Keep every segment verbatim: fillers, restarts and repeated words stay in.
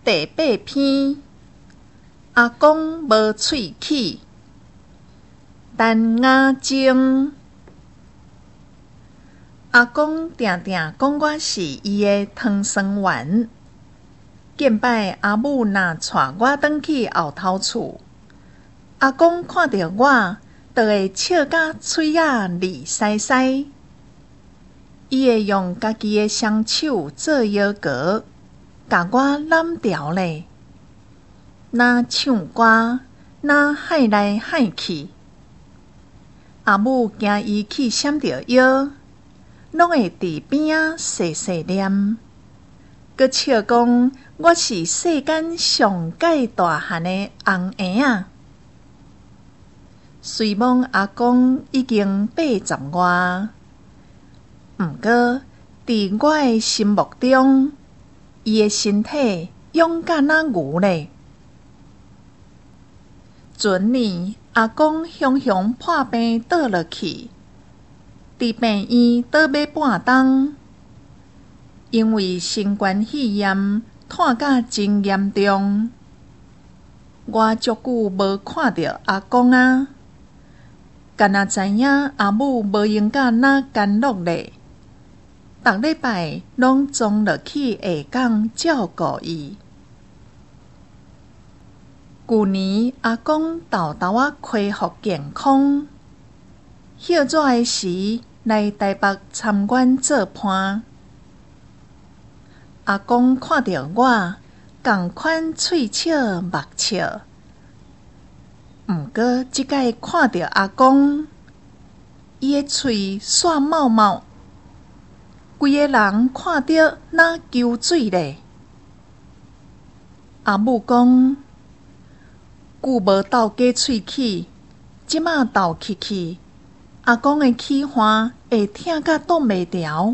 第八篇，阿公无喙齿。陈雅静，阿公定定讲我是伊的汤酸丸。见摆阿母若带我转去后头厝，阿公看到我，就会笑甲嘴仔利塞塞。伊会用家己的双手做摇歌，甲我揽调咧。若唱歌，若海来海去，阿母惊伊去闪着腰，拢会伫边仔细细念，佮笑讲我是世间上介大汉的红婴仔。虽望阿公已经八十外，毋过伫我的心目中，伊的身体勇敢若牛咧。前年阿公雄雄破病倒落去，伫病院倒要半冬，因为新冠肺炎拖甲真严重。我足久无看到阿公啊，敢若知影阿母无用甲哪干乐咧，逐礼拜拢总落去下港照顾伊。旧年阿公豆豆仔恢复健康，歇纸的时来台北参观做伴。阿公看到我，同款喙笑目笑。毋过即摆看到阿公，伊的喙煞冒冒，规个人看到若揪水咧。阿母讲，久无斗过喙齿，即马斗起去，阿公的齿环会疼甲挡袂牢。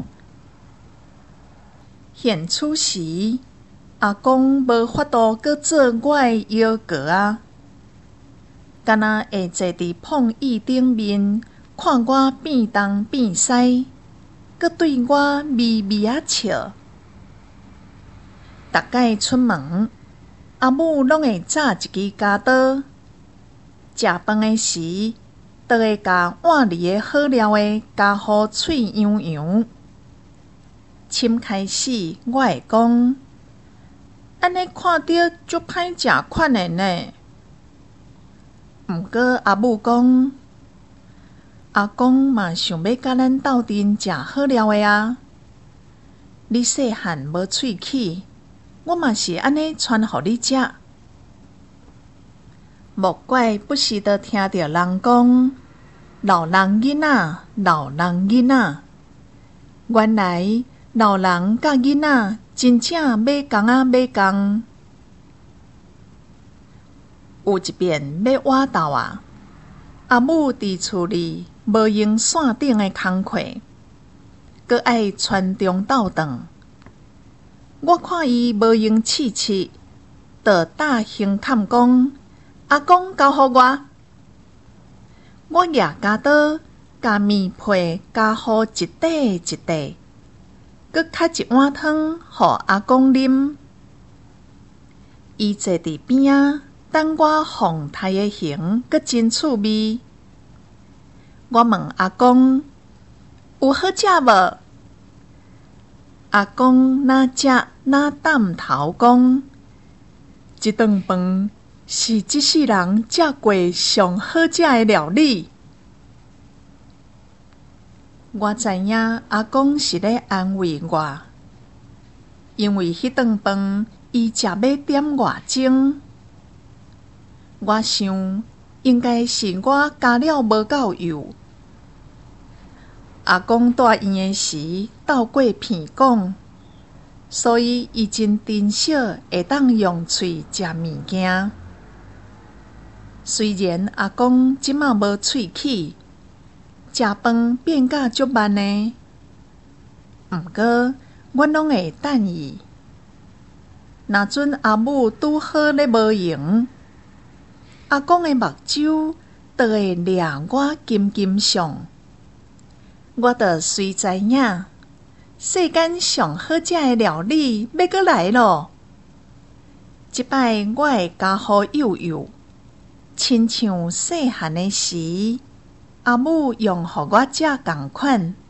现此时，阿公无法度阁做我的摇歌啊，敢若会坐伫碰椅顶面，看我变东变西，阁对我微微啊笑。逐摆出门，阿母拢会炸一支家刀，食饭的时，就会甲碗里的好料的加互脆洋洋。深开始，我会讲，安尼看着足歹食款的呢。毋过阿母讲，阿公嘛想要甲咱斗阵食好料的啊。你细汉无喙齿，我嘛是安尼传互你食。莫怪不时地听到人讲，老人囡仔，老人囡仔。原来老人甲囡仔真正买工啊买工。有一遍要挖豆啊，阿母伫厝里无用线顶的工课，阁爱传中斗转。我看伊无用试试，就打胸坎讲：阿公交互我。我举家刀，甲面皮加互一块一块，阁揢一碗汤互阿公啉。伊坐伫边仔，等我放刣的形，阁真趣味。我问阿公：有好食无？阿公哪食哪点头讲：这顿饭是这世人食过上好食的料理。我知影阿公是咧安慰我，因为迄顿饭伊食要点偌钟。我想应该是我加了无够油。阿公住院的时斗过鼻管，所以伊真珍惜会当用喙食物件。虽然阿公即马无喙齿，食饭变甲足慢的，毋过阮拢会等伊。若准阿母拄好咧无闲，阿公的目睭就会掠我金金相。我就随知影，世间上好食的料理要阁来咯。 即摆我会加互幼幼，亲像细汉的时，阿母用互我遮共款。